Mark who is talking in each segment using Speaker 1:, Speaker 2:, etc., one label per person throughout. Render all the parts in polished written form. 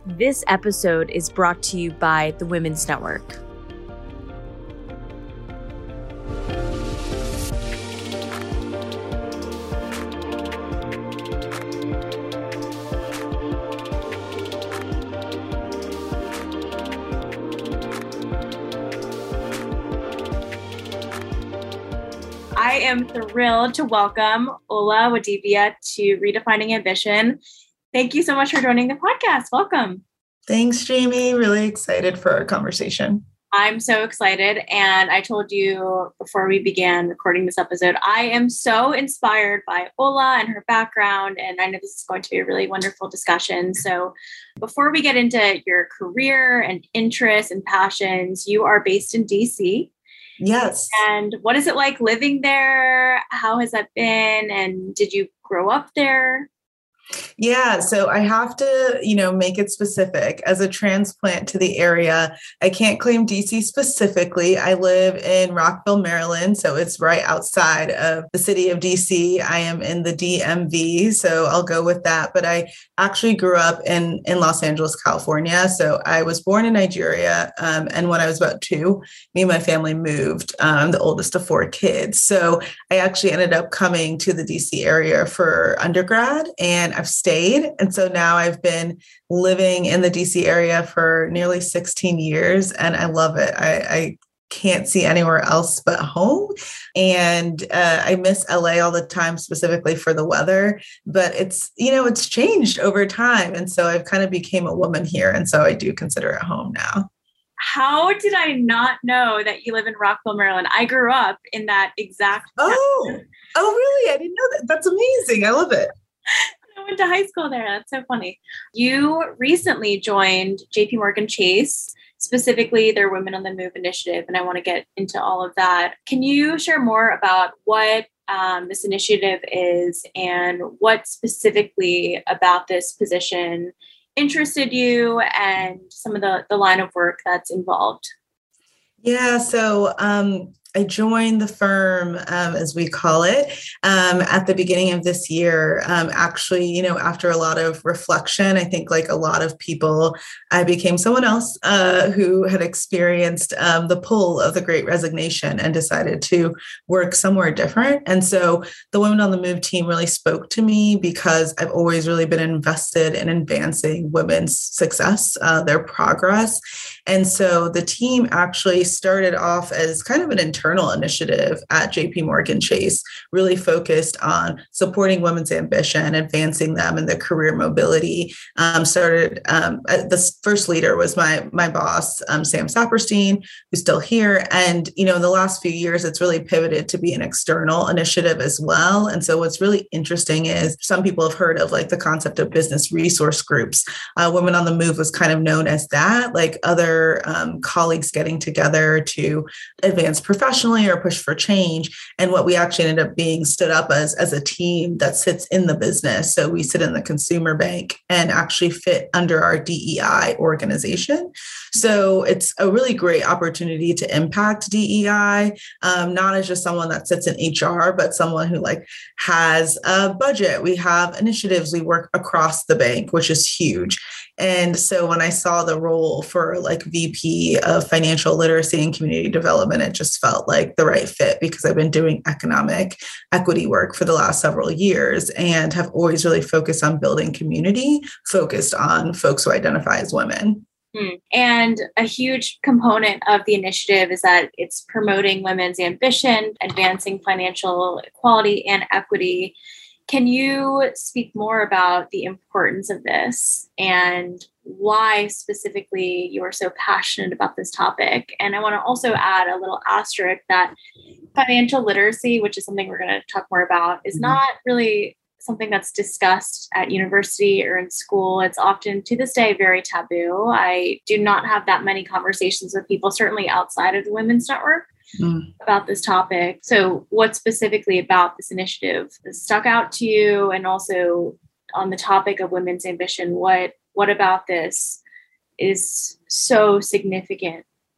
Speaker 1: This episode is brought to you by the Women's Network. I am thrilled to welcome Ola Wadivia to Redefining Ambition. Thank you so much for joining the podcast. Welcome.
Speaker 2: Thanks, Jamie. Really excited for our conversation.
Speaker 1: I'm so excited. And I told you before we began recording this episode, I am so inspired by Ola and her background. And I know this is going to be a really wonderful discussion. So before we get into your career and interests and passions, you are based in DC.
Speaker 2: Yes.
Speaker 1: And what is it like living there? How has that been? And did you grow up there?
Speaker 2: Yeah. So I have to, make it specific. As a transplant to the area, I can't claim DC specifically. I live in Rockville, Maryland. So it's right outside of the city of DC. I am in the DMV. So I'll go with that. But I actually grew up in Los Angeles, California. So I was born in Nigeria. And when I was about 2, me and my family moved. I'm the oldest of 4 kids. So I actually ended up coming to the DC area for undergrad, and I've stayed. And so now I've been living in the DC area for nearly 16 years, and I love it. I can't see anywhere else but home. And I miss LA all the time, specifically for the weather, but it's changed over time. And so I've kind of became a woman here. And so I do consider it home now.
Speaker 1: How did I not know that you live in Rockville, Maryland? I grew up in that exact town.
Speaker 2: Oh, really? I didn't know that. That's amazing. I love it.
Speaker 1: I went to high school there. That's so funny. You recently joined JP Morgan Chase, specifically their Women on the Move initiative, and I want to get into all of that. Can you share more about what this initiative is and what specifically about this position interested you and some of the line of work that's involved?
Speaker 2: Yeah, so I joined the firm, as we call it, at the beginning of this year. Actually, after a lot of reflection, I think like a lot of people, I became someone else who had experienced the pull of the Great Resignation and decided to work somewhere different. And so the Women on the Move team really spoke to me because I've always really been invested in advancing women's success, their progress. And so the team actually started off as kind of an internal initiative at JP Morgan Chase, really focused on supporting women's ambition, advancing them in their career mobility. The first leader was my boss, Sam Saperstein, who's still here. And, in the last few years, it's really pivoted to be an external initiative as well. And so what's really interesting is some people have heard of like the concept of business resource groups. Women on the Move was kind of known as that, like other colleagues getting together to advance professionally or push for change. And what we actually ended up being stood up as a team that sits in the business. So we sit in the consumer bank and actually fit under our DEI organization. So it's a really great opportunity to impact DEI, not as just someone that sits in HR, but someone who has a budget. We have initiatives. We work across the bank, which is huge. And so when I saw the role for VP of financial literacy and community development, it just felt like the right fit because I've been doing economic equity work for the last several years and have always really focused on building community, focused on folks who identify as women.
Speaker 1: And a huge component of the initiative is that it's promoting women's ambition, advancing financial equality and equity. Can you speak more about the importance of this and why specifically you are so passionate about this topic? And I want to also add a little asterisk that financial literacy, which is something we're going to talk more about, is not really something that's discussed at university or in school. It's often, to this day, very taboo. I do not have that many conversations with people, certainly outside of the Women's Network, about this topic. So what specifically about this initiative stuck out to you? And also on the topic of women's ambition, what about this is so significant?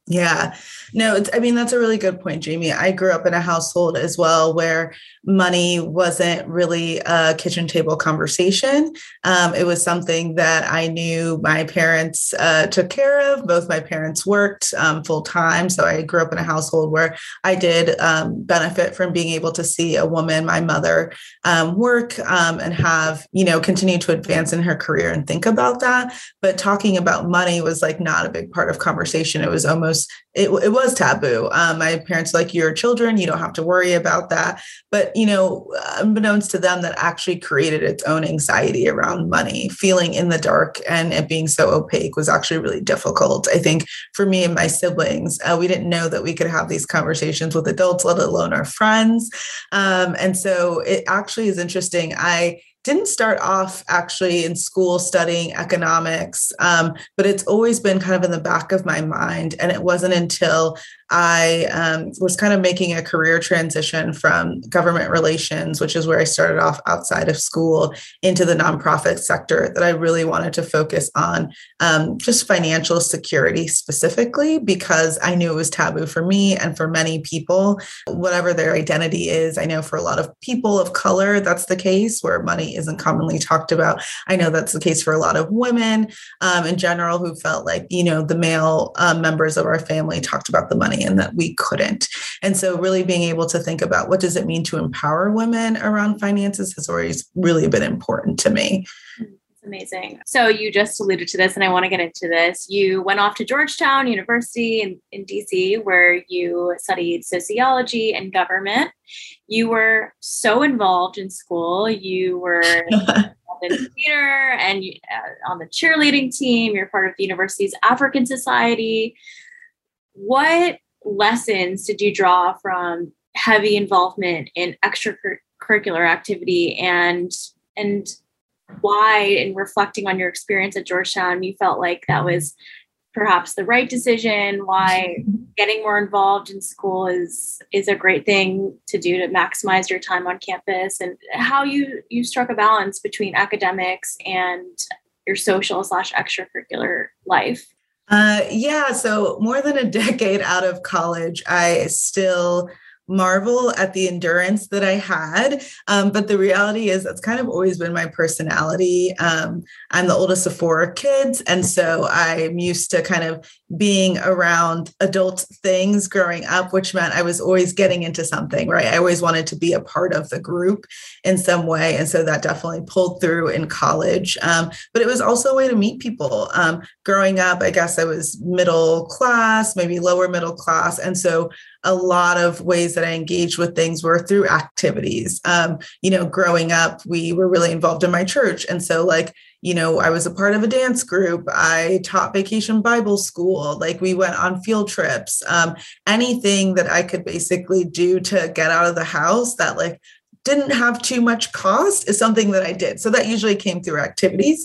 Speaker 2: Yeah, no, I mean, that's a really good point, Jamie. I grew up in a household as well where money wasn't really a kitchen table conversation. It was something that I knew my parents took care of. Both my parents worked full time. So I grew up in a household where I did benefit from being able to see a woman, my mother, work and have, continue to advance in her career and think about that. But talking about money was like not a big part of conversation. It was almost it was taboo. My parents were like, you're children, you don't have to worry about that. But, unbeknownst to them, that actually created its own anxiety around money. Feeling in the dark and it being so opaque was actually really difficult. I think for me and my siblings, we didn't know that we could have these conversations with adults, let alone our friends. And so it actually is interesting. I didn't start off actually in school studying economics, but it's always been kind of in the back of my mind. And it wasn't until I was kind of making a career transition from government relations, which is where I started off outside of school, into the nonprofit sector, that I really wanted to focus on just financial security specifically, because I knew it was taboo for me and for many people, whatever their identity is. I know for a lot of people of color, that's the case, where money isn't commonly talked about. I know that's the case for a lot of women in general, who felt like, the male members of our family talked about the money and that we couldn't. And so really being able to think about what does it mean to empower women around finances has always really been important to me.
Speaker 1: It's amazing. So you just alluded to this, and I want to get into this. You went off to Georgetown University in DC, where you studied sociology and government. You were so involved in school. You were in theater and on the cheerleading team. You're part of the university's African Society. What lessons did you draw from heavy involvement in extracurricular activity, and why, in reflecting on your experience at Georgetown, you felt like that was perhaps the right decision? Why getting more involved in school is a great thing to do to maximize your time on campus, and how you struck a balance between academics and your social/extracurricular life?
Speaker 2: So more than a decade out of college, I still marvel at the endurance that I had. But the reality is that's kind of always been my personality. I'm the oldest of four kids. And so I'm used to kind of being around adult things growing up, which meant I was always getting into something, right? I always wanted to be a part of the group in some way. And so that definitely pulled through in college. But it was also a way to meet people. Growing up, I guess I was middle class, maybe lower middle class. And so a lot of ways that I engaged with things were through activities. Growing up, we were really involved in my church. And so I was a part of a dance group. I taught Vacation Bible School. We went on field trips. Anything that I could basically do to get out of the house that didn't have too much cost is something that I did. So that usually came through activities.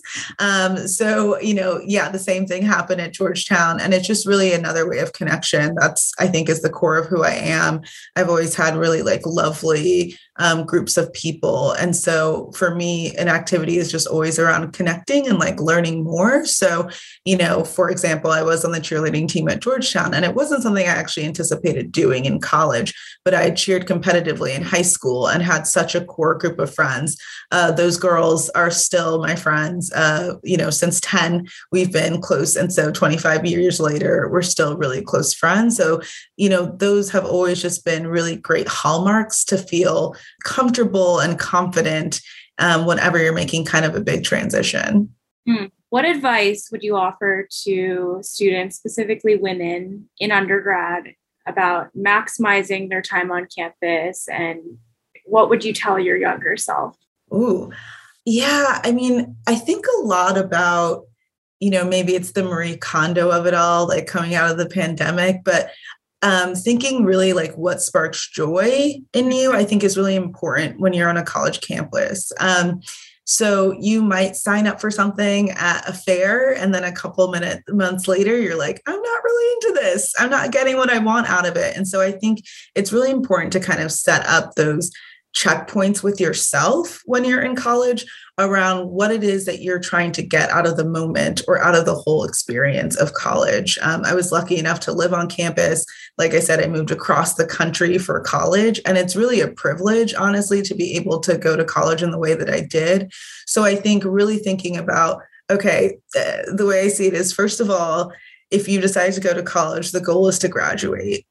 Speaker 2: The same thing happened at Georgetown. And it's just really another way of connection. That's, I think, is the core of who I am. I've always had really lovely groups of people. And so for me, an activity is just always around connecting and learning more. So, for example, I was on the cheerleading team at Georgetown, and it wasn't something I actually anticipated doing in college, but I cheered competitively in high school and had such a core group of friends. Those girls are still my friends. Since 10, we've been close. And so 25 years later, we're still really close friends. So, those have always just been really great hallmarks to feel comfortable and confident whenever you're making kind of a big transition.
Speaker 1: What advice would you offer to students, specifically women in undergrad, about maximizing their time on campus, and what would you tell your younger self?
Speaker 2: Ooh, yeah. I mean, I think a lot about, maybe it's the Marie Kondo of it all, coming out of the pandemic, but thinking really what sparks joy in you, I think is really important when you're on a college campus. So you might sign up for something at a fair, and then a couple months later, you're like, I'm not really into this. I'm not getting what I want out of it. And so I think it's really important to kind of set up those checkpoints with yourself when you're in college around what it is that you're trying to get out of the moment or out of the whole experience of college. I was lucky enough to live on campus. Like I said, I moved across the country for college, and it's really a privilege, honestly, to be able to go to college in the way that I did. So I think really thinking about, okay, the way I see it is, first of all, if you decide to go to college, the goal is to graduate.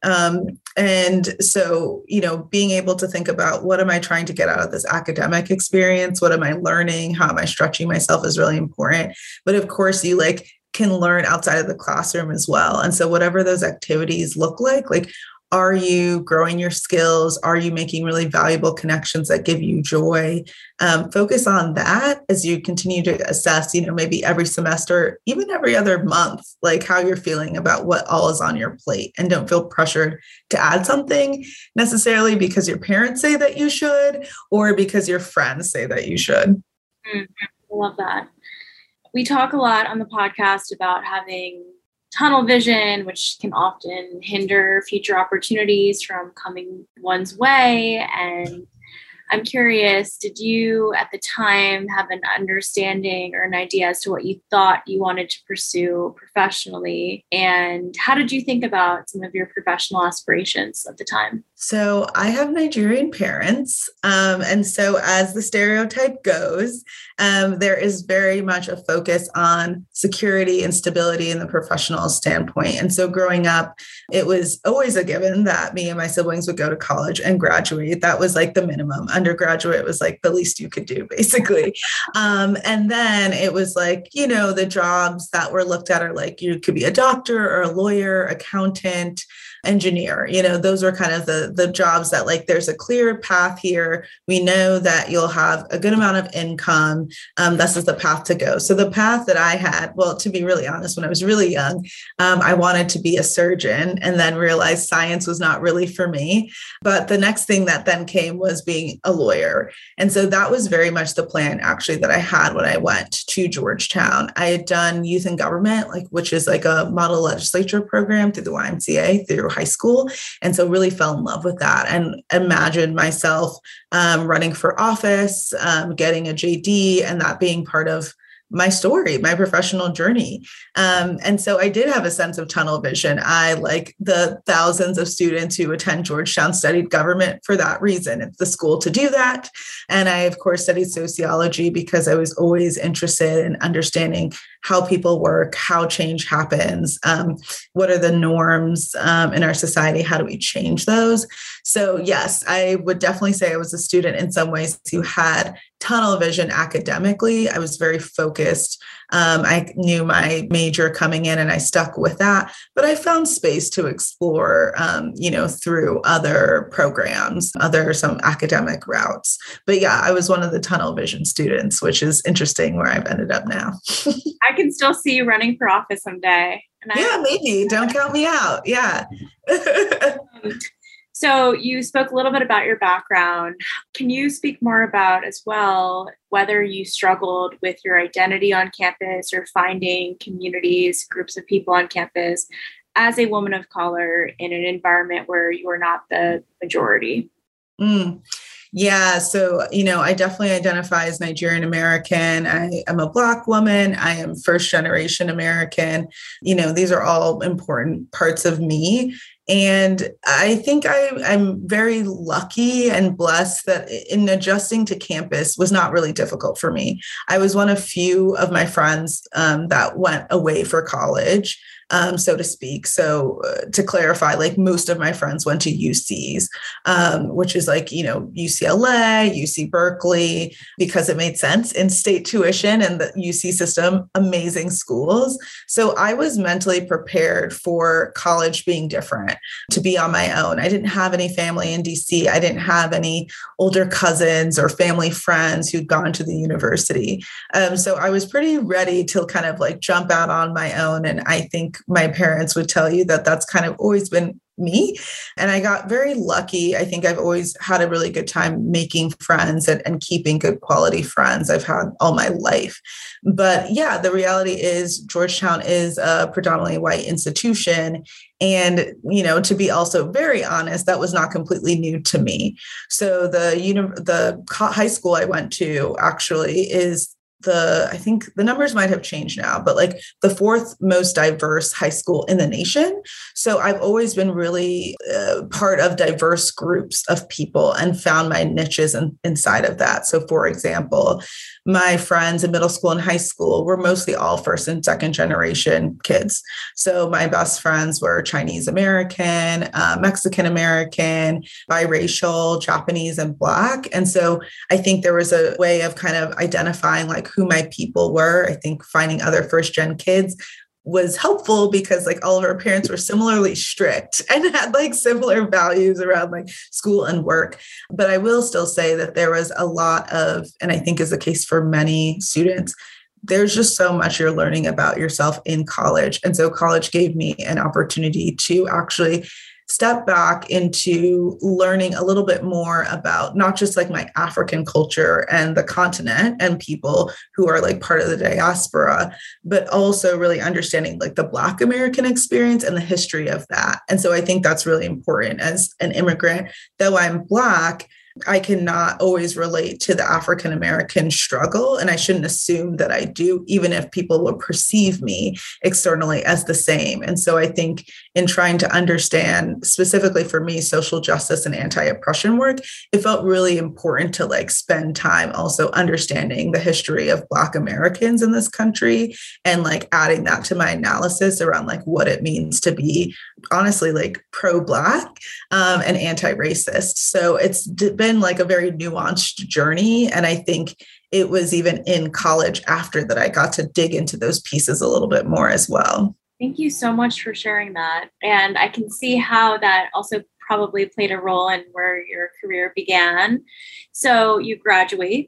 Speaker 2: And so, being able to think about what am I trying to get out of this academic experience? What am I learning? How am I stretching myself is really important. But of course, you can learn outside of the classroom as well. And so whatever those activities look like, are you growing your skills? Are you making really valuable connections that give you joy? Focus on that as you continue to assess, maybe every semester, even every other month, how you're feeling about what all is on your plate, and don't feel pressured to add something necessarily because your parents say that you should, or because your friends say that you should.
Speaker 1: I love that. We talk a lot on the podcast about having tunnel vision, which can often hinder future opportunities from coming one's way. And I'm curious, did you at the time have an understanding or an idea as to what you thought you wanted to pursue professionally? And how did you think about some of your professional aspirations at the time?
Speaker 2: So I have Nigerian parents. And so as the stereotype goes, there is very much a focus on security and stability in the professional standpoint. And so growing up, it was always a given that me and my siblings would go to college and graduate. That was the minimum. Undergraduate was the least you could do, basically. And then it was the jobs that were looked at are you could be a doctor or a lawyer, accountant, engineer. Those were kind of the jobs that there's a clear path here. We know that you'll have a good amount of income. This is the path to go. So the path that I had, well, to be really honest, when I was really young, I wanted to be a surgeon, and then realized science was not really for me. But the next thing that then came was being a lawyer. And so that was very much the plan, actually, that I had when I went to Georgetown. I had done youth in government, which is a model legislature program through the YMCA through high school. And so really fell in love with that and imagined myself running for office, getting a JD, and that being part of my story, my professional journey. And so I did have a sense of tunnel vision. I, like the thousands of students who attend Georgetown, studied government for that reason. It's the school to do that. And I, of course, studied sociology because I was always interested in understanding how people work, how change happens, what are the norms in our society, how do we change those? So yes, I would definitely say I was a student in some ways who had tunnel vision academically. I was very focused. I knew my major coming in and I stuck with that, but I found space to explore, through other programs, some academic routes. But yeah, I was one of the tunnel vision students, which is interesting where I've ended up now.
Speaker 1: I can still see you running for office someday.
Speaker 2: Maybe. Don't count me out. Yeah.
Speaker 1: So you spoke a little bit about your background. Can you speak more about as well whether you struggled with your identity on campus or finding communities, groups of people on campus as a woman of color in an environment where you are not the majority?
Speaker 2: Yeah. So, I definitely identify as Nigerian American. I am a Black woman. I am first generation American. These are all important parts of me. And I think I'm very lucky and blessed that in adjusting to campus was not really difficult for me. I was one of few of my friends that went away for college, so to speak. So to clarify, most of my friends went to UCs, which is UCLA, UC Berkeley, because it made sense in state tuition and the UC system, amazing schools. So I was mentally prepared for college being different, to be on my own. I didn't have any family in DC. I didn't have any older cousins or family friends who'd gone to the university. So I was pretty ready to kind of jump out on my own. And I think my parents would tell you that that's kind of always been me. And I got very lucky. I think I've always had a really good time making friends and keeping good quality friends I've had all my life. But yeah, the reality is Georgetown is a predominantly white institution. And, to be also very honest, that was not completely new to me. So the high school I went to actually is I think the numbers might have changed now, but like the fourth most diverse high school in the nation. So I've always been really part of diverse groups of people and found my niches inside of that. So for example, my friends in middle school and high school were mostly all first and second generation kids. So my best friends were Chinese American, Mexican American, biracial, Japanese, and Black. And so I think there was a way of kind of identifying like who my people were. I think finding other first gen kids was helpful because like all of our parents were similarly strict and had like similar values around like school and work. But I will still say that there was a lot of, and I think is the case for many students, there's just so much you're learning about yourself in college. And so college gave me an opportunity to actually step back into learning a little bit more about not just like my African culture and the continent and people who are like part of the diaspora, but also really understanding like the Black American experience and the history of that. And so I think that's really important as an immigrant. Though I'm Black, I cannot always relate to the African American struggle, and I shouldn't assume that I do, even if people will perceive me externally as the same. And so I think in trying to understand, specifically for me, social justice and anti-oppression work, it felt really important to like spend time also understanding the history of Black Americans in this country and like adding that to my analysis around like what it means to be honestly like pro-Black and anti-racist. So it's been like a very nuanced journey. And I think it was even in college after that I got to dig into those pieces a little bit more as well.
Speaker 1: Thank you so much for sharing that. And I can see how that also probably played a role in where your career began. So you graduate,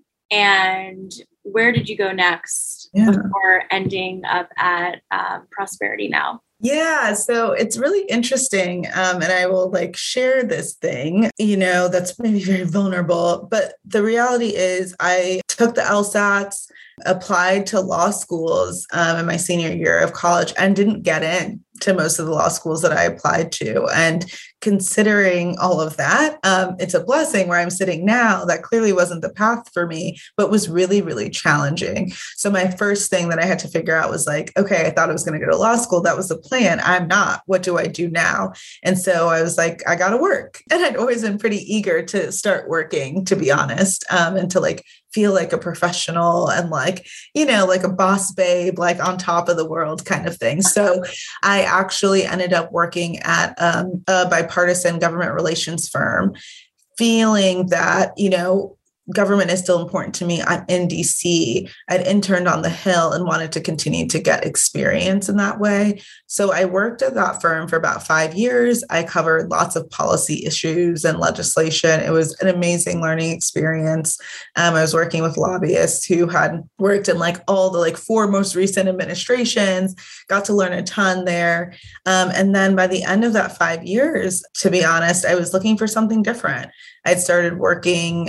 Speaker 1: and where did you go next before ending up at Prosperity Now?
Speaker 2: Yeah, so it's really interesting. And I will like share this thing, that's maybe very vulnerable. But the reality is I took the LSATs, applied to law schools in my senior year of college and didn't get in to most of the law schools that I applied to. And considering all of that, it's a blessing where I'm sitting now. That clearly wasn't the path for me, but was really, really challenging. So my first thing that I had to figure out was like, okay, I thought I was going to go to law school. That was the plan. I'm not. What do I do now? And so I was like, I got to work. And I'd always been pretty eager to start working, to be honest, and to like feel like a professional and like, like a boss babe, like on top of the world kind of thing. So I actually ended up working at a bipartisan government relations firm, feeling that, government is still important to me. I'm in DC. I'd interned on the Hill and wanted to continue to get experience in that way. So I worked at that firm for about 5 years. I covered lots of policy issues and legislation. It was an amazing learning experience. I was working with lobbyists who had worked in like all the like 4 most recent administrations, got to learn a ton there. And then by the end of that 5 years, to be honest, I was looking for something different. I'd started working,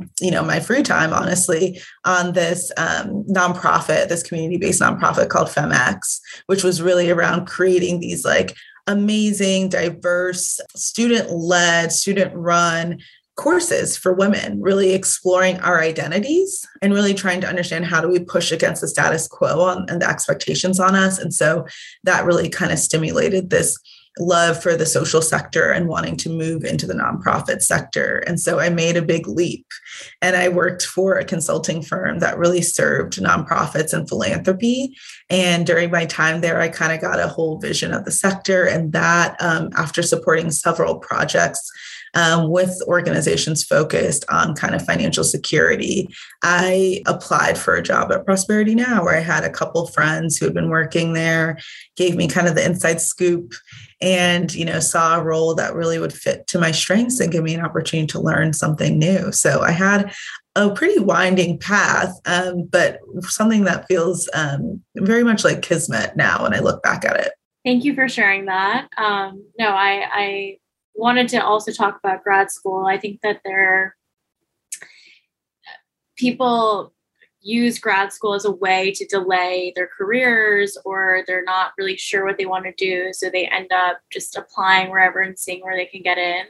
Speaker 2: my free time, honestly, on this nonprofit, this community-based nonprofit called FemX, which was really around creating these like amazing, diverse, student-led, student-run courses for women, really exploring our identities and really trying to understand how do we push against the status quo and the expectations on us. And so that really kind of stimulated this love for the social sector and wanting to move into the nonprofit sector. And so I made a big leap and I worked for a consulting firm that really served nonprofits and philanthropy. And during my time there, I kind of got a whole vision of the sector. And that after supporting several projects with organizations focused on kind of financial security, I applied for a job at Prosperity Now, where I had a couple friends who had been working there, gave me kind of the inside scoop, and, saw a role that really would fit to my strengths and give me an opportunity to learn something new. So I had a pretty winding path, but something that feels very much like kismet now when I look back at it.
Speaker 1: Thank you for sharing that. No, I wanted to also talk about grad school. I think that people use grad school as a way to delay their careers, or they're not really sure what they want to do. So they end up just applying wherever and seeing where they can get in.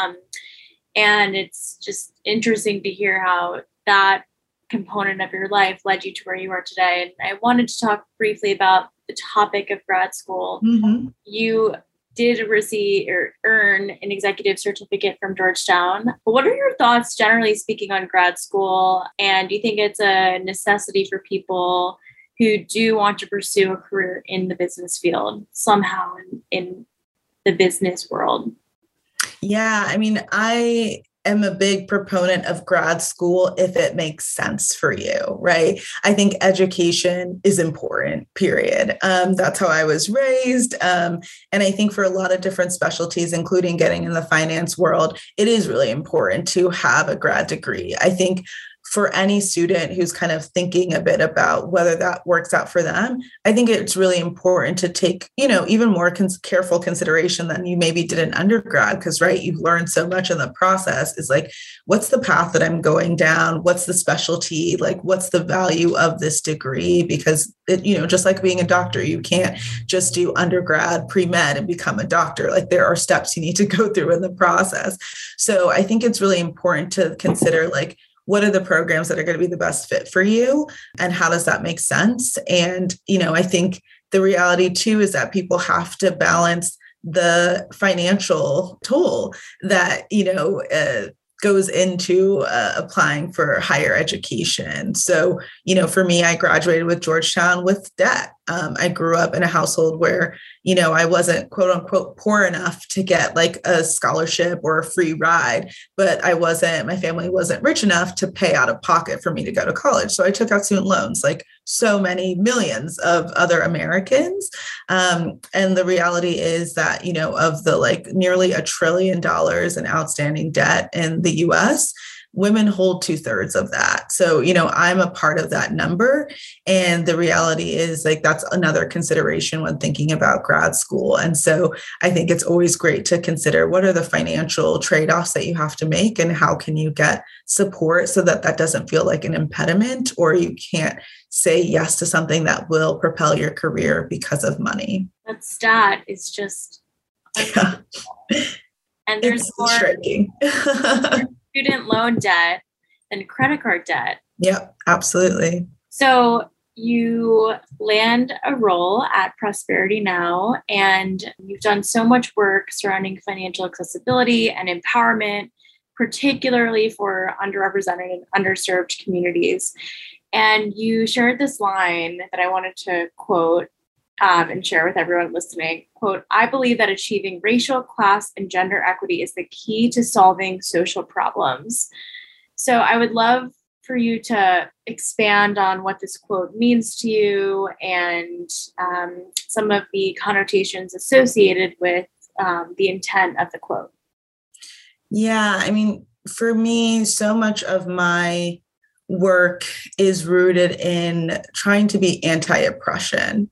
Speaker 1: And it's just interesting to hear how that component of your life led you to where you are today. And I wanted to talk briefly about the topic of grad school.
Speaker 2: Mm-hmm.
Speaker 1: You did receive or earn an executive certificate from Georgetown. But what are your thoughts, generally speaking, on grad school? And do you think it's a necessity for people who do want to pursue a career in the business field somehow in the business world?
Speaker 2: Yeah, I mean, I am a big proponent of grad school if it makes sense for you, right? I think education is important, period. That's how I was raised. And I think for a lot of different specialties, including getting in the finance world, it is really important to have a grad degree. I think for any student who's kind of thinking a bit about whether that works out for them, I think it's really important to take, even more careful consideration than you maybe did in undergrad. Because, right, you've learned so much in the process is like, what's the path that I'm going down? What's the specialty? Like, what's the value of this degree? Because, just like being a doctor, you can't just do undergrad, pre-med and become a doctor. Like, there are steps you need to go through in the process. So I think it's really important to consider, like, what are the programs that are going to be the best fit for you? And how does that make sense? And, I think the reality too is that people have to balance the financial toll that, goes into applying for higher education. So, for me, I graduated with Georgetown with debt. I grew up in a household where, I wasn't quote unquote poor enough to get like a scholarship or a free ride, but my family wasn't rich enough to pay out of pocket for me to go to college. So I took out student loans, like so many millions of other Americans. And the reality is that, of the like nearly $1 trillion in outstanding debt in the US, women hold 2/3 of that. So, I'm a part of that number. And the reality is like, that's another consideration when thinking about grad school. And so I think it's always great to consider what are the financial trade-offs that you have to make and how can you get support so that that doesn't feel like an impediment, or you can't say yes to something that will propel your career because of money.
Speaker 1: That stat is just,
Speaker 2: yeah.
Speaker 1: And there's
Speaker 2: it's
Speaker 1: more
Speaker 2: striking.
Speaker 1: student loan debt than credit card debt.
Speaker 2: Yep, absolutely.
Speaker 1: So you land a role at Prosperity Now, and you've done so much work surrounding financial accessibility and empowerment, particularly for underrepresented and underserved communities. And you shared this line that I wanted to quote and share with everyone listening. Quote, "I believe that achieving racial, class, and gender equity is the key to solving social problems." So I would love for you to expand on what this quote means to you and some of the connotations associated with the intent of the quote.
Speaker 2: Yeah, I mean, for me, so much of my work is rooted in trying to be anti-oppression.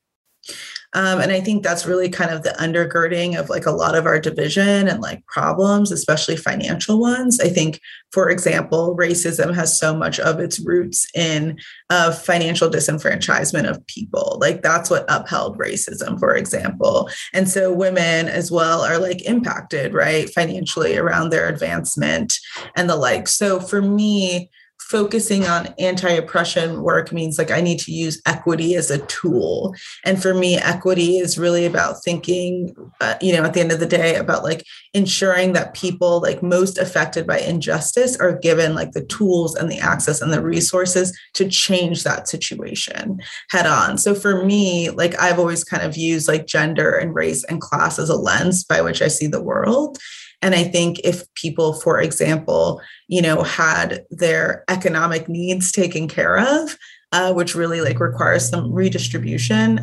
Speaker 2: And I think that's really kind of the undergirding of like a lot of our division and like problems, especially financial ones. I think, for example, racism has so much of its roots in financial disenfranchisement of people. Like that's what upheld racism, for example. And so women as well are like impacted, right, financially around their advancement and the like. So for me, focusing on anti-oppression work means like I need to use equity as a tool. And for me, equity is really about thinking, at the end of the day, about like ensuring that people like most affected by injustice are given like the tools and the access and the resources to change that situation head on. So for me, like I've always kind of used like gender and race and class as a lens by which I see the world. And I think if people, for example, had their economic needs taken care of, which really like requires some redistribution,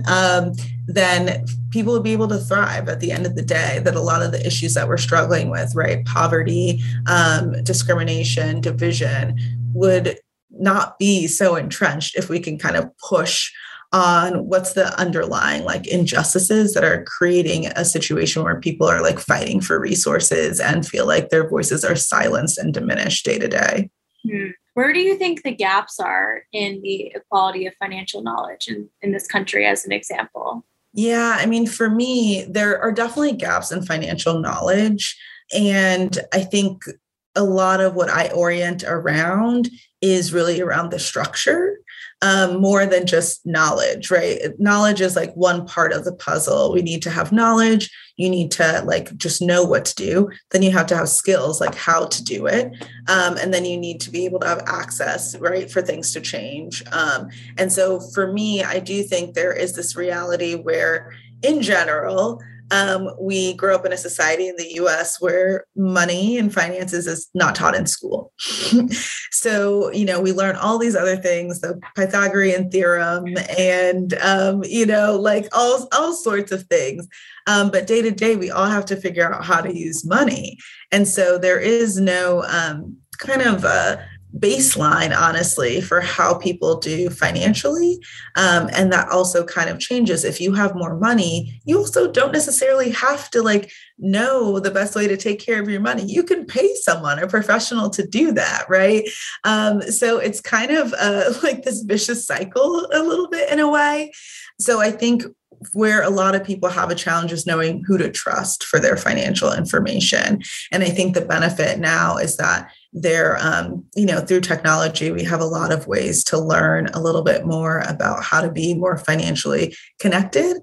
Speaker 2: then people would be able to thrive at the end of the day. That a lot of the issues that we're struggling with, right, poverty, discrimination, division, would not be so entrenched if we can kind of push on what's the underlying like injustices that are creating a situation where people are like fighting for resources and feel like their voices are silenced and diminished day to day.
Speaker 1: Where do you think the gaps are in the equality of financial knowledge in this country, as an example?
Speaker 2: Yeah, I mean, for me, there are definitely gaps in financial knowledge. And I think a lot of what I orient around is really around the structure, more than just knowledge, right? Knowledge is like one part of the puzzle. We need to have knowledge. You need to like just know what to do. Then you have to have skills like how to do it. And then you need to be able to have access, right, for things to change. And so for me, I do think there is this reality where in general, we grow up in a society in the US where money and finances is not taught in school. So, we learn all these other things, the Pythagorean theorem and, like all sorts of things. But day to day, we all have to figure out how to use money. And so there is no kind of a baseline, honestly, for how people do financially. And that also kind of changes. If you have more money, you also don't necessarily have to like know the best way to take care of your money. You can pay someone, a professional, to do that, right? So it's kind of like this vicious cycle a little bit in a way. So I think where a lot of people have a challenge is knowing who to trust for their financial information. And I think the benefit now is that there, through technology, we have a lot of ways to learn a little bit more about how to be more financially connected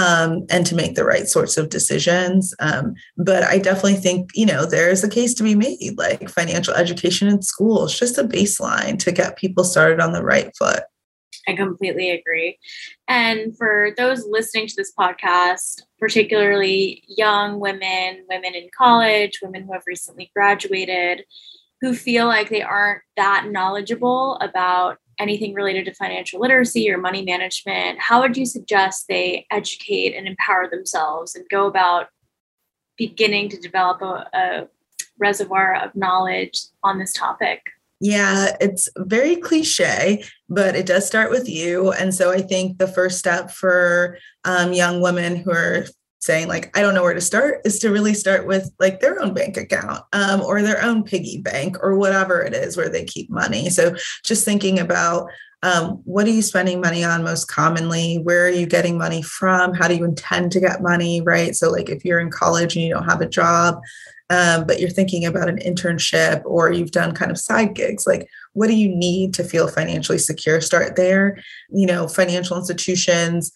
Speaker 2: and to make the right sorts of decisions. But I definitely think, there is a case to be made, like financial education in school is just a baseline to get people started on the right foot.
Speaker 1: I completely agree. And for those listening to this podcast, particularly young women, women in college, women who have recently graduated, who feel like they aren't that knowledgeable about anything related to financial literacy or money management, how would you suggest they educate and empower themselves and go about beginning to develop a reservoir of knowledge on this topic?
Speaker 2: Yeah, it's very cliche, but it does start with you. And so I think the first step for young women who are saying like, I don't know where to start, is to really start with like their own bank account or their own piggy bank or whatever it is where they keep money. So just thinking about what are you spending money on most commonly? Where are you getting money from? How do you intend to get money, right? So like if you're in college and you don't have a job, but you're thinking about an internship or you've done kind of side gigs, like what do you need to feel financially secure? Start there. Financial institutions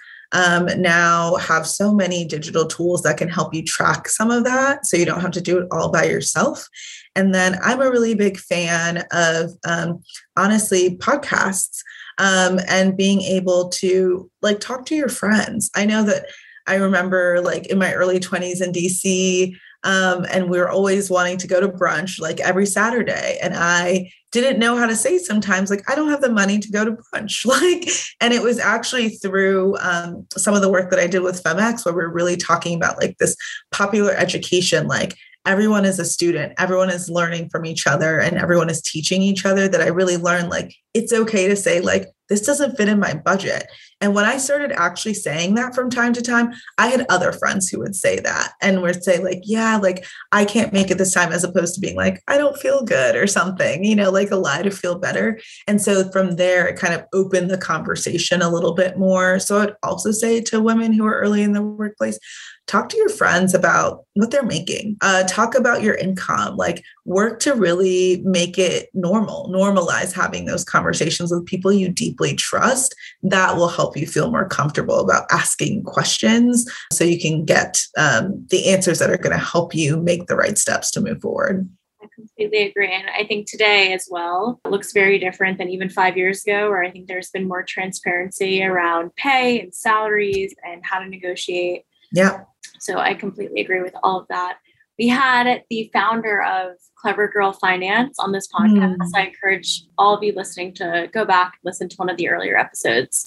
Speaker 2: now have so many digital tools that can help you track some of that so you don't have to do it all by yourself. And then I'm a really big fan of, honestly, podcasts and being able to like talk to your friends. I know that I remember like in my early 20s in DC, and we were always wanting to go to brunch like every Saturday. And I didn't know how to say sometimes, like, I don't have the money to go to brunch. And it was actually through some of the work that I did with FemX, where we're really talking about like this popular education, like everyone is a student, everyone is learning from each other and everyone is teaching each other, that I really learned like, it's okay to say like, this doesn't fit in my budget. And when I started actually saying that from time to time, I had other friends who would say that and would say like, yeah, like I can't make it this time, as opposed to being like, I don't feel good or something, like a lie to feel better. And so from there, it kind of opened the conversation a little bit more. So I'd also say to women who are early in the workplace, talk to your friends about what they're making, talk about your income, like work to really make it normalize having those conversations with people you deeply trust. That will help you feel more comfortable about asking questions so you can get the answers that are going to help you make the right steps to move forward.
Speaker 1: I completely agree. And I think today as well, it looks very different than even 5 years ago, where I think there's been more transparency around pay and salaries and how to negotiate.
Speaker 2: Yeah.
Speaker 1: So I completely agree with all of that. We had the founder of Clever Girl Finance on this podcast. I encourage all of you listening to go back and listen to one of the earlier episodes.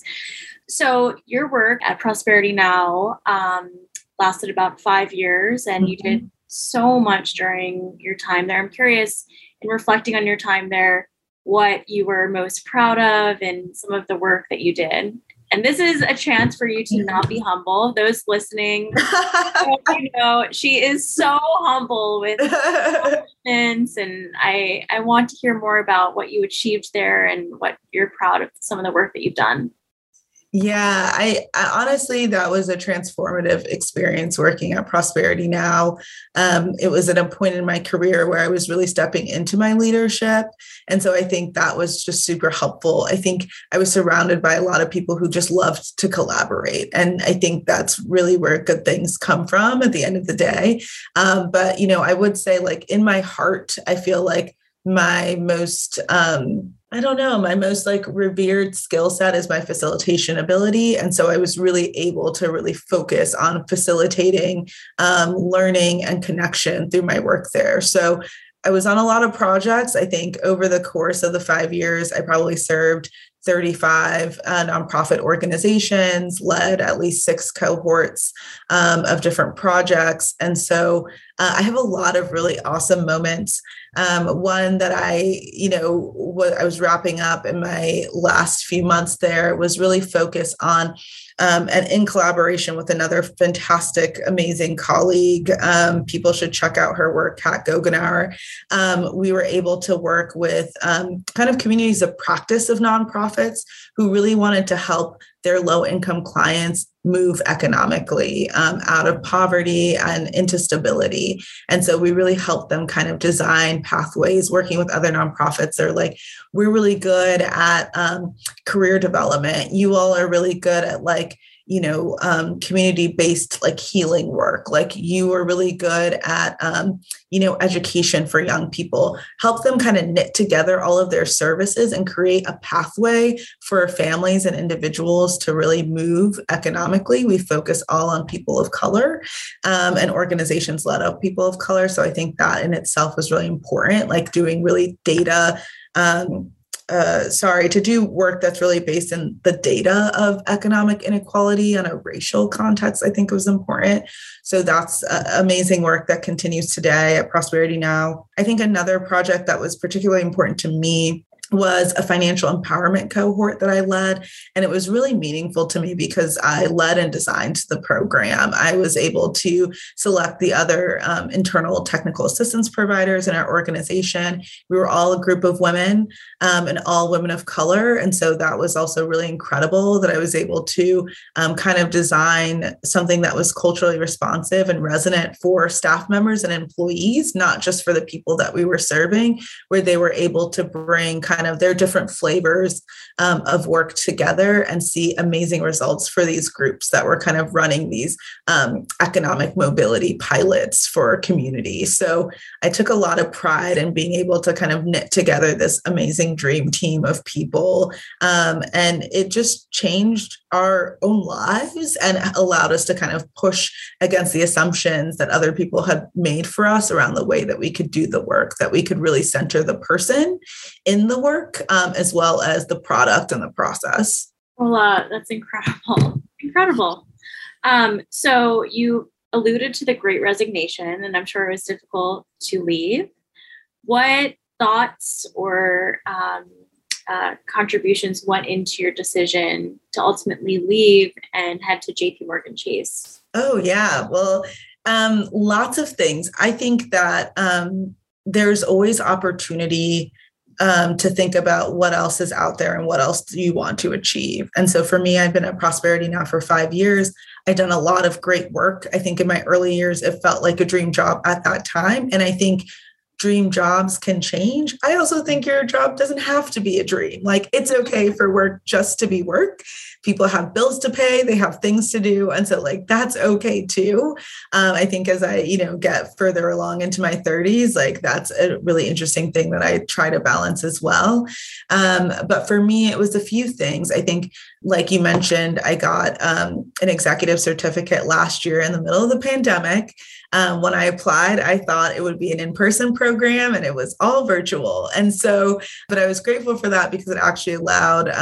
Speaker 1: So your work at Prosperity Now lasted about 5 years, and you did so much during your time there. I'm curious, in reflecting on your time there, what you were most proud of and some of the work that you did. And this is a chance for you to not be humble. Those listening, you know, she is so humble with accomplishments, and I want to hear more about what you achieved there and what you're proud of some of the work that you've done.
Speaker 2: Yeah, I honestly, that was a transformative experience working at Prosperity Now. It was at a point in my career where I was really stepping into my leadership. And so I think that was just super helpful. I think I was surrounded by a lot of people who just loved to collaborate. And I think that's really where good things come from at the end of the day. But, you know, I would say like in my heart, I feel like my most, my most like revered skill set is my facilitation ability. And so I was really able to really focus on facilitating learning and connection through my work there. So I was on a lot of projects. I think over the course of the 5 years, I probably served 35 nonprofit organizations, led at least 6 cohorts of different projects. And so I have a lot of really awesome moments. One that I was wrapping up in my last few months there was really focused on and in collaboration with another fantastic, amazing colleague. People should check out her work, Kat Gogenauer. We were able to work with kind of communities of practice of nonprofits who really wanted to help their low-income clients move economically out of poverty and into stability. And so we really helped them kind of design pathways, working with other nonprofits. They're like, we're really good at career development. You all are really good at community-based like healing work. Like you are really good at, education for young people. Help them kind of knit together all of their services and create a pathway for families and individuals to really move economically. We focus all on people of color and organizations led of people of color. So I think that in itself was really important, like doing really data to do work that's really based in the data of economic inequality on a racial context, I think was important. So that's amazing work that continues today at Prosperity Now. I think another project that was particularly important to me was a financial empowerment cohort that I led. And it was really meaningful to me because I led and designed the program. I was able to select the other internal technical assistance providers in our organization. We were all a group of women and all women of color. And so that was also really incredible that I was able to kind of design something that was culturally responsive and resonant for staff members and employees, not just for the people that we were serving, where they were able to bring kind of their different flavors of work together and see amazing results for these groups that were kind of running these economic mobility pilots for communities. So I took a lot of pride in being able to kind of knit together this amazing dream team of people. And it just changed our own lives and allowed us to kind of push against the assumptions that other people had made for us around the way that we could do the work, that we could really center the person in the work, as well as the product and the process.
Speaker 1: Well, that's incredible. Incredible. So you alluded to the Great Resignation, and I'm sure it was difficult to leave. What thoughts or contributions went into your decision to ultimately leave and head to JP Morgan Chase?
Speaker 2: Oh, yeah. Well, lots of things. I think that there's always opportunity to think about what else is out there and what else do you want to achieve. And so for me, I've been at Prosperity Now for 5 years. I've done a lot of great work. I think in my early years, it felt like a dream job at that time. And I think dream jobs can change. I also think your job doesn't have to be a dream. Like it's okay for work just to be work. People have bills to pay, they have things to do. And so like, that's okay too. I think as I, get further along into my 30s, like that's a really interesting thing that I try to balance as well. But for me, it was a few things. I think, like you mentioned, I got an executive certificate last year in the middle of the pandemic. When I applied, I thought it would be an in-person program and it was all virtual. And so, but I was grateful for that because it actually allowed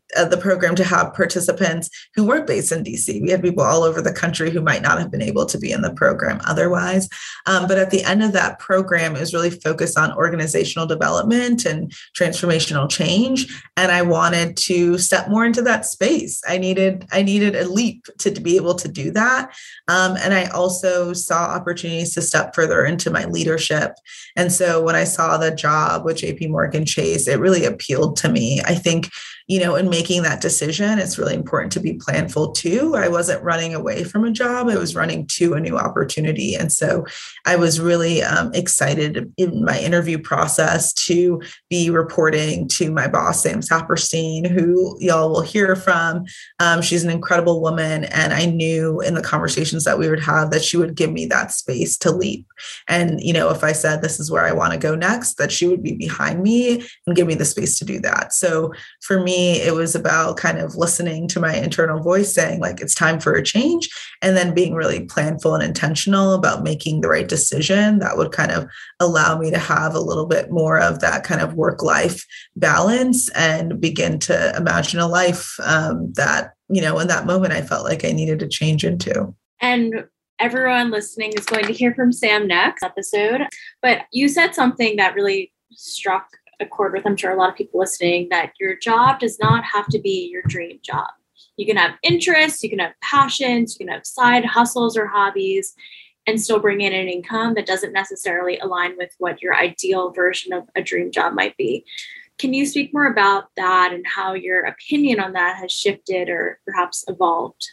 Speaker 2: the program to have participants who weren't based in DC. We had people all over the country who might not have been able to be in the program otherwise. But at the end of that program, it was really focused on organizational development and transformational change. And I wanted to step more into that space. I needed a leap to be able to do that. And I also saw opportunities to step further into my leadership. And so when I saw the job with JP Morgan Chase, it really appealed to me. I think, in making that decision, it's really important to be planful too. I wasn't running away from a job. I was running to a new opportunity. And so I was really excited in my interview process to be reporting to my boss, Sam Saperstein, who y'all will hear from. She's an incredible woman. And I knew in the conversations that we would have that she would give me that space to leap. And, if I said, this is where I want to go next, that she would be behind me and give me the space to do that. So for me, it was about kind of listening to my internal voice saying, like, it's time for a change, and then being really planful and intentional about making the right decision that would kind of allow me to have a little bit more of that kind of work-life balance and begin to imagine a life that, in that moment, I felt like I needed to change into.
Speaker 1: And everyone listening is going to hear from Sam next episode. But you said something that really struck a chord with, I'm sure, a lot of people listening, that your job does not have to be your dream job. You can have interests, you can have passions, you can have side hustles or hobbies, and still bring in an income that doesn't necessarily align with what your ideal version of a dream job might be. Can you speak more about that and how your opinion on that has shifted or perhaps evolved?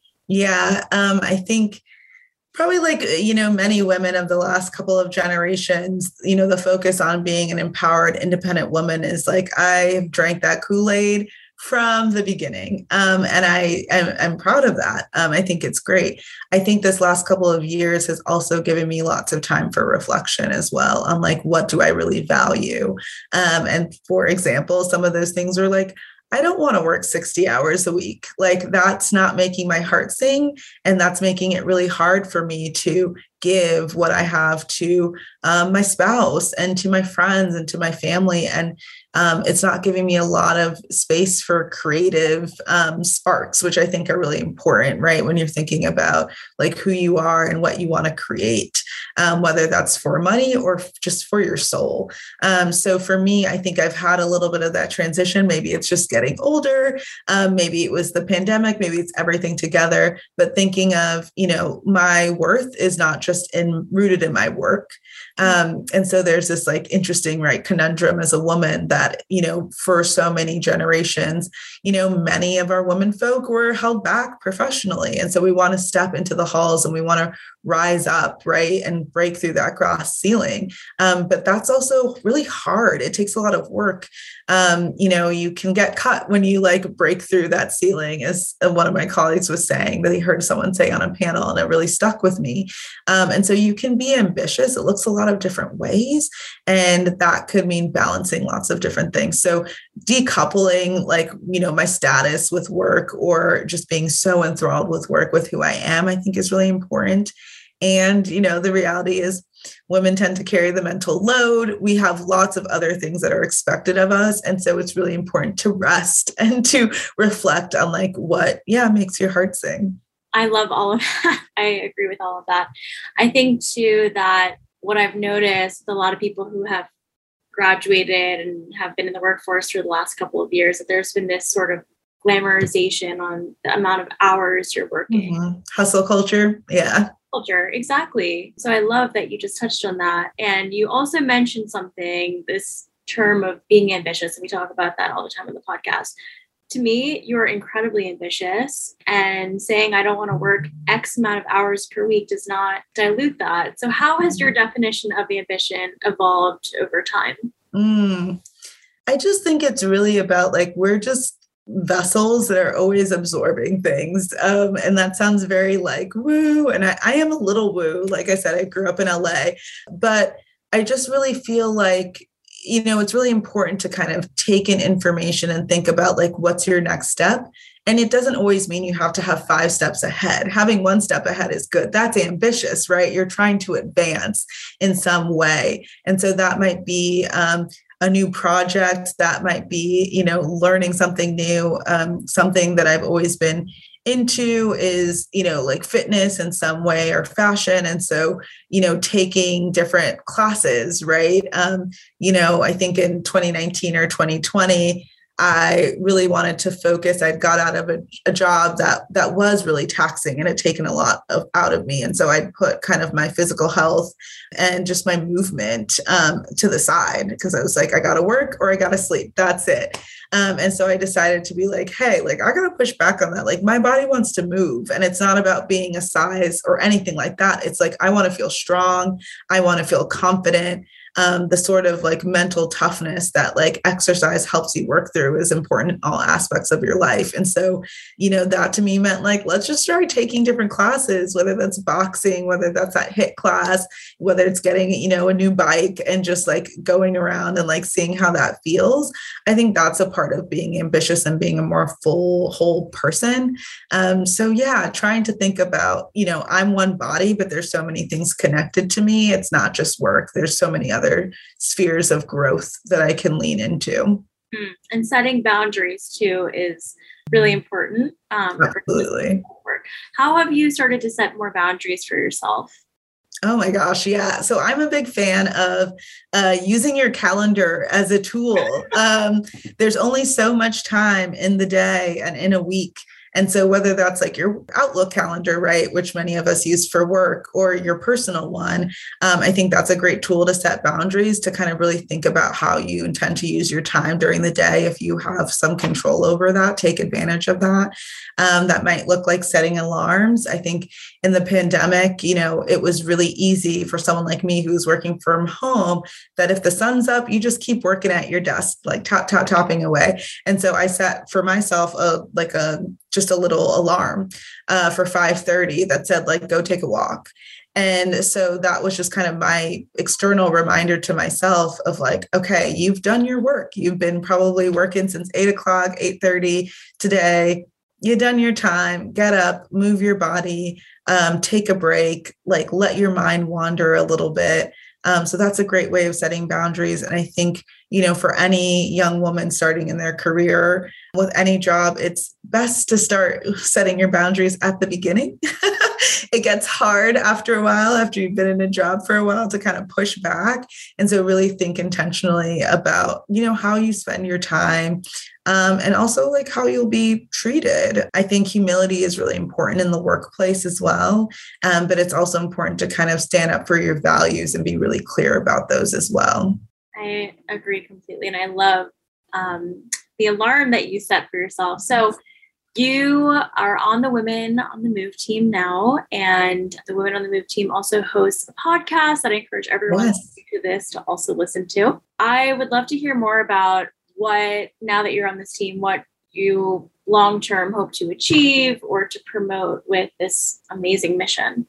Speaker 2: Yeah, I think probably like, many women of the last couple of generations, the focus on being an empowered, independent woman is like, I drank that Kool-Aid from the beginning. And I'm proud of that. I think it's great. I think this last couple of years has also given me lots of time for reflection as well on like, what do I really value? And for example, some of those things are like, I don't want to work 60 hours a week. Like, that's not making my heart sing. And that's making it really hard for me to give what I have to my spouse and to my friends and to my family. And it's not giving me a lot of space for creative sparks, which I think are really important, right? When you're thinking about like who you are and what you want to create, whether that's for money or just for your soul. So for me, I think I've had a little bit of that transition. Maybe it's just getting older. Maybe it was the pandemic. Maybe it's everything together. But thinking of, my worth is not just rooted in my work. And so there's this like interesting, right, conundrum as a woman that, for so many generations, many of our women folk were held back professionally. And so we want to step into the halls and we want to rise up, right, and break through that glass ceiling. But that's also really hard. It takes a lot of work. You can get cut when you like break through that ceiling, as one of my colleagues was saying that he heard someone say on a panel, and it really stuck with me. And so you can be ambitious. It looks a lot of different ways, and that could mean balancing lots of different things. So decoupling like, my status with work or just being so enthralled with work, with who I am, I think is really important. And, the reality is women tend to carry the mental load. We have lots of other things that are expected of us. And so it's really important to rest and to reflect on like what, makes your heart sing.
Speaker 1: I love all of that. I agree with all of that. I think too that what I've noticed, a lot of people who have graduated and have been in the workforce for the last couple of years, that there's been this sort of glamorization on the amount of hours you're working.
Speaker 2: Mm-hmm. Hustle culture. Yeah.
Speaker 1: Culture. Exactly. So I love that you just touched on that. And you also mentioned something, this term of being ambitious. And we talk about that all the time in the podcast. To me, you're incredibly ambitious, and saying I don't want to work X amount of hours per week does not dilute that. So how has your definition of ambition evolved over time?
Speaker 2: I just think it's really about like, we're just vessels that are always absorbing things. And that sounds very like woo. And I am a little woo. Like I said, I grew up in LA, but I just really feel like, it's really important to kind of take in information and think about like, what's your next step? And it doesn't always mean you have to have 5 steps ahead. Having 1 step ahead is good. That's ambitious, right? You're trying to advance in some way. And so that might be, a new project. That might be, learning something new. Something that I've always been into is, like fitness in some way or fashion. And so, taking different classes, right? I think in 2019 or 2020, I really wanted to focus. I'd got out of a job that was really taxing and had taken a lot out of me. And so I'd put kind of my physical health and just my movement to the side, because I was like, I got to work or I got to sleep. That's it. And so I decided to be like, hey, like I got to push back on that. Like my body wants to move, and it's not about being a size or anything like that. It's like, I want to feel strong. I want to feel confident. The sort of like mental toughness that like exercise helps you work through is important in all aspects of your life. And so, that to me meant like, let's just start taking different classes, whether that's boxing, whether that's that HIIT class, whether it's getting, a new bike and just like going around and like seeing how that feels. I think that's a part of being ambitious and being a more full, whole person. So yeah, trying to think about, I'm one body, but there's so many things connected to me. It's not just work. There's so many other spheres of growth that I can lean into.
Speaker 1: And setting boundaries too is really important.
Speaker 2: Absolutely.
Speaker 1: How have you started to set more boundaries for yourself?
Speaker 2: Oh my gosh. Yeah. So I'm a big fan of using your calendar as a tool. There's only so much time in the day and in a week. And so whether that's like your Outlook calendar, right, which many of us use for work, or your personal one, I think that's a great tool to set boundaries, to kind of really think about how you intend to use your time during the day. If you have some control over that, take advantage of that. That might look like setting alarms. I think in the pandemic, it was really easy for someone like me who's working from home, that if the sun's up, you just keep working at your desk, like topping away. And so I set for myself just a little alarm for 5:30 that said like, go take a walk. And so that was just kind of my external reminder to myself of like, okay, you've done your work. You've been probably working since 8:00, 8:30 today. You've done your time. Get up, move your body, take a break, like let your mind wander a little bit. So that's a great way of setting boundaries. And I think, for any young woman starting in their career with any job, it's best to start setting your boundaries at the beginning. It gets hard after a while, after you've been in a job for a while, to kind of push back. And so really think intentionally about, how you spend your time. And also like how you'll be treated. I think humility is really important in the workplace as well. But it's also important to kind of stand up for your values and be really clear about those as well.
Speaker 1: I agree completely. And I love the alarm that you set for yourself. So you are on the Women on the Move team now, and the Women on the Move team also hosts a podcast that I encourage everyone listening to this to also listen to. I would love to hear more about now that you're on this team, what you long-term hope to achieve or to promote with this amazing mission.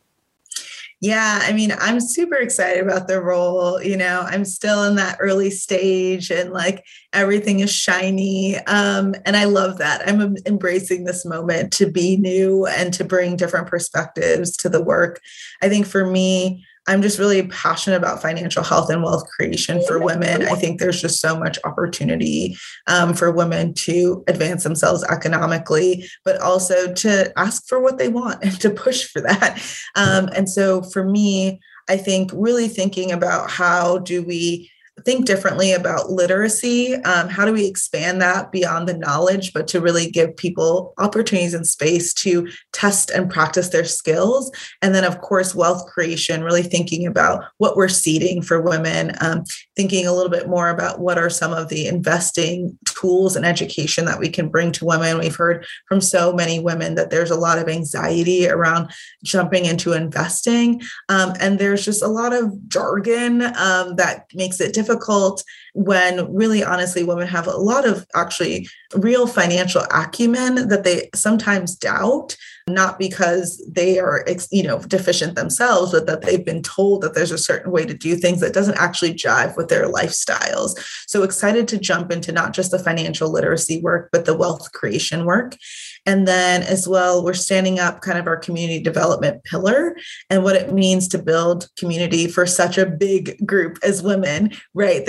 Speaker 2: Yeah, I mean, I'm super excited about the role. I'm still in that early stage and like everything is shiny. And I love that. I'm embracing this moment to be new and to bring different perspectives to the work. I think for me, I'm just really passionate about financial health and wealth creation for women. I think there's just so much opportunity for women to advance themselves economically, but also to ask for what they want and to push for that. And so for me, I think really thinking about how do we think differently about literacy. How do we expand that beyond the knowledge, but to really give people opportunities and space to test and practice their skills? And then, of course, wealth creation, really thinking about what we're seeding for women, thinking a little bit more about what are some of the investing tools and education that we can bring to women. We've heard from so many women that there's a lot of anxiety around jumping into investing. And there's just a lot of jargon that makes it difficult when really, honestly, women have a lot of actually real financial acumen that they sometimes doubt, not because they are, deficient themselves, but that they've been told that there's a certain way to do things that doesn't actually jive with their lifestyles. So excited to jump into not just the financial literacy work, but the wealth creation work. And then as well, we're standing up kind of our community development pillar and what it means to build community for such a big group as women, right? There's so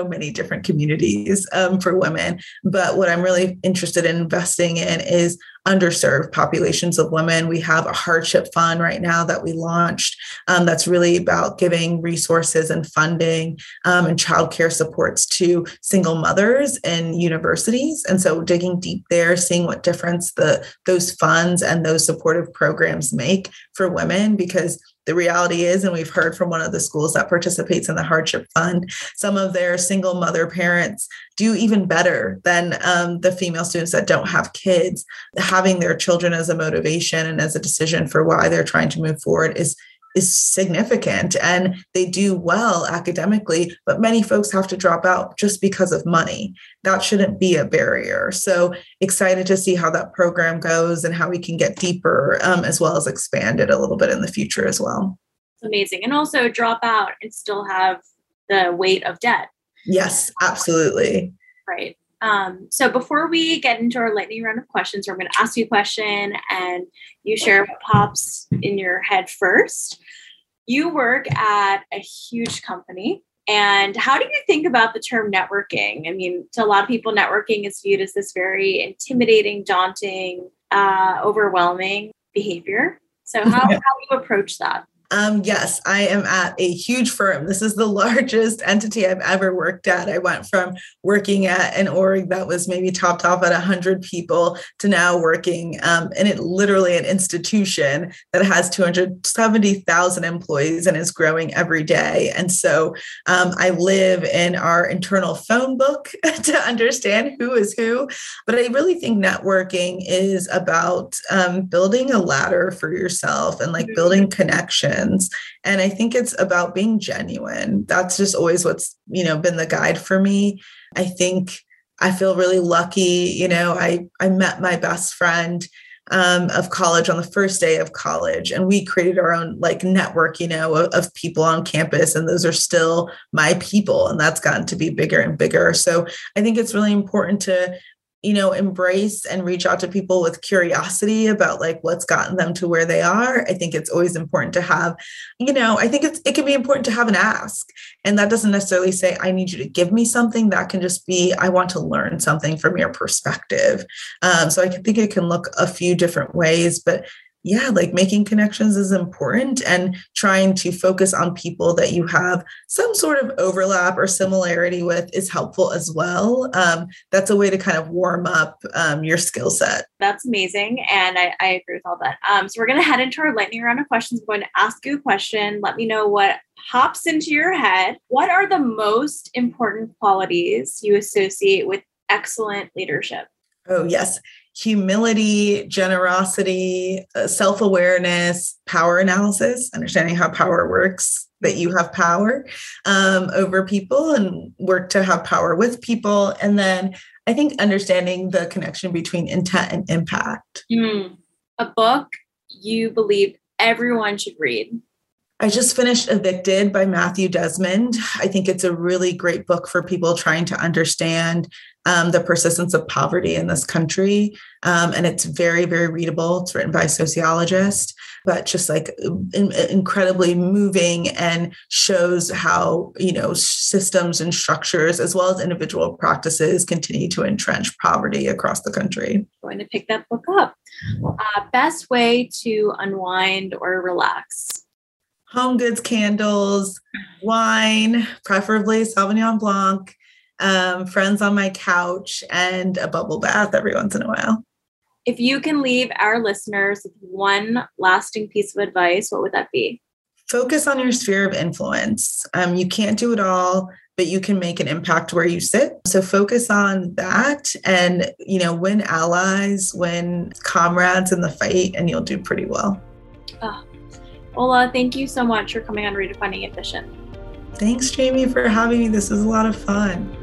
Speaker 2: many different communities for women. But what I'm really interested in investing in is underserved populations of women. We have a hardship fund right now that we launched that's really about giving resources and funding and childcare supports to single mothers in universities. And so digging deep there, seeing what difference those funds and those supportive programs make for women, because the reality is, and we've heard from one of the schools that participates in the hardship fund, some of their single mother parents do even better than the female students that don't have kids. Having their children as a motivation and as a decision for why they're trying to move forward is significant, and they do well academically, but many folks have to drop out just because of money. That shouldn't be a barrier. So excited to see how that program goes and how we can get deeper, as well as expand it a little bit in the future as well.
Speaker 1: Amazing. And also drop out and still have the weight of debt.
Speaker 2: Yes, absolutely.
Speaker 1: Right. So before we get into our lightning round of questions, we're going to ask you a question and you share what pops in your head first. You work at a huge company. And how do you think about the term networking? I mean, to a lot of people, networking is viewed as this very intimidating, daunting, overwhelming behavior. So how do you approach that?
Speaker 2: Yes, I am at a huge firm. This is the largest entity I've ever worked at. I went from working at an org that was maybe topped off at 100 people to now working in it, literally an institution that has 270,000 employees and is growing every day. And so I live in our internal phone book to understand who is who. But I really think networking is about building a ladder for yourself and like building connections. And I think it's about being genuine. That's just always what's, been the guide for me. I think I feel really lucky. I met my best friend of college on the first day of college, and we created our own network, of people on campus. And those are still my people. And that's gotten to be bigger and bigger. So I think it's really important to embrace and reach out to people with curiosity about what's gotten them to where they are. I think it's always important to have, I think it can be important to have an ask. And that doesn't necessarily say, I need you to give me something. That can just be, I want to learn something from your perspective. So I think it can look a few different ways, but yeah, making connections is important, and trying to focus on people that you have some sort of overlap or similarity with is helpful as well. That's a way to kind of warm up your skill set.
Speaker 1: That's amazing. And I agree with all that. So we're going to head into our lightning round of questions. I'm going to ask you a question. Let me know what hops into your head. What are the most important qualities you associate with excellent leadership?
Speaker 2: Oh, yes. Humility, generosity, self-awareness, power analysis, understanding how power works, that you have power over people and work to have power with people. And then I think understanding the connection between intent and impact.
Speaker 1: A book you believe everyone should read.
Speaker 2: I just finished Evicted by Matthew Desmond. I think it's a really great book for people trying to understand the persistence of poverty in this country. And it's very, very readable. It's written by a sociologist, but just incredibly moving, and shows how, systems and structures as well as individual practices continue to entrench poverty across the country.
Speaker 1: I'm going to pick that book up. Best way to unwind or relax?
Speaker 2: Home goods, candles, wine, preferably Sauvignon Blanc, friends on my couch, and a bubble bath every once in a while.
Speaker 1: If you can leave our listeners with one lasting piece of advice, what would that be?
Speaker 2: Focus on your sphere of influence. You can't do it all, but you can make an impact where you sit. So focus on that and, win allies, win comrades in the fight, and you'll do pretty well.
Speaker 1: Oh. Ola, thank you so much for coming on Redefining Ambition.
Speaker 2: Thanks, Jamie, for having me. This was a lot of fun.